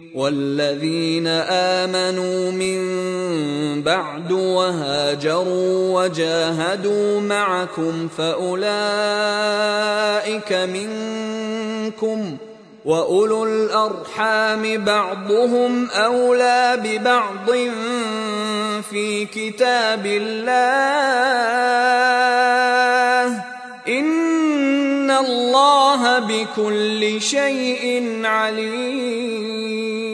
والذين آمنوا من بعد وهاجروا وجاهدوا معكم فأولئك منكم، وأولو الأرحام بعضهم أولى ببعض في كتاب الله، إن الله بكل شيء عليم.